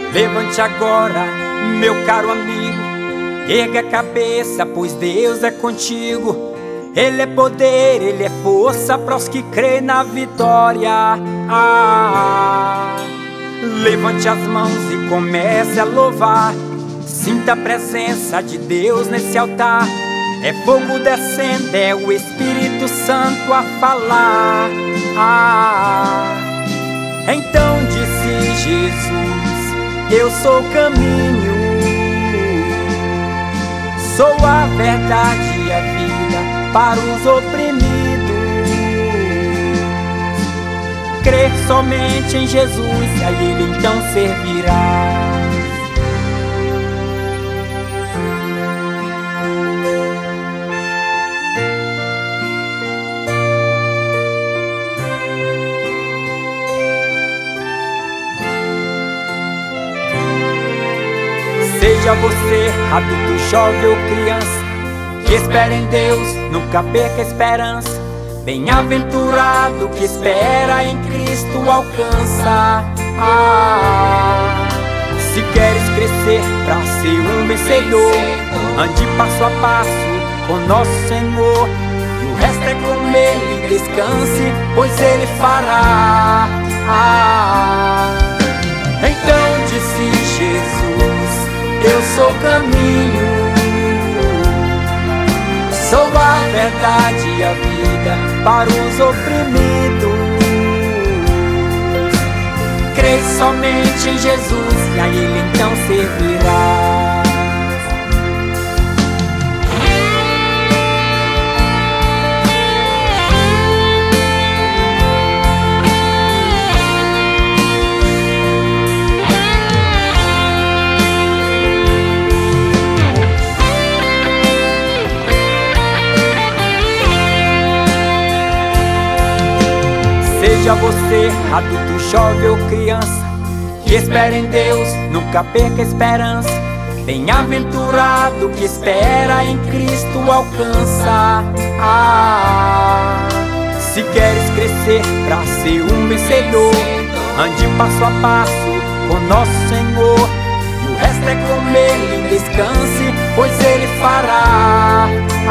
Levante agora, meu caro amigo, erga a cabeça, pois Deus é contigo. Ele é poder, Ele é força para os que creem na vitória. Levante as mãos e comece a louvar. Sinta a presença de Deus nesse altar. É fogo descendo, é o Espírito Santo a falar. Então disse Jesus: eu sou o caminho, sou a verdade e a vida para os oprimidos. Crer somente em Jesus, a Ele então servirá. Seja você adulto, jovem ou criança, que espera em Deus, nunca perca a esperança. Bem-aventurado que espera em Cristo alcança. Se queres crescer pra ser um vencedor, ande passo a passo com nosso Senhor. E o resto é com Ele, descanse, pois Ele fará. Então disse Jesus: eu sou o caminho, sou a verdade e a vida para os oprimidos. Crê somente em Jesus e a Ele então servirá. Seja você adulto, jovem ou criança, que espera em Deus, nunca perca a esperança. Bem-aventurado que espera em Cristo alcança. Se queres crescer pra ser um vencedor, ande passo a passo com nosso Senhor. E o resto é com Ele, descanse, pois Ele fará.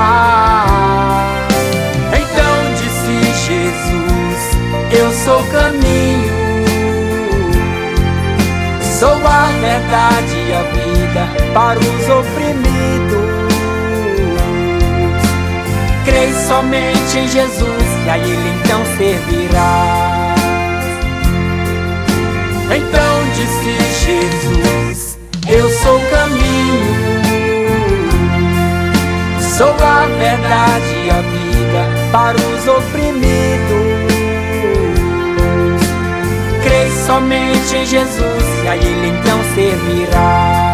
Então disse Jesus: eu sou o caminho, sou a verdade e a vida para os oprimidos. Crê somente em Jesus e a Ele então servirá. Então disse Jesus: eu sou o caminho, sou a verdade e a vida para os oprimidos. Crê somente em Jesus e a Ele então servirá.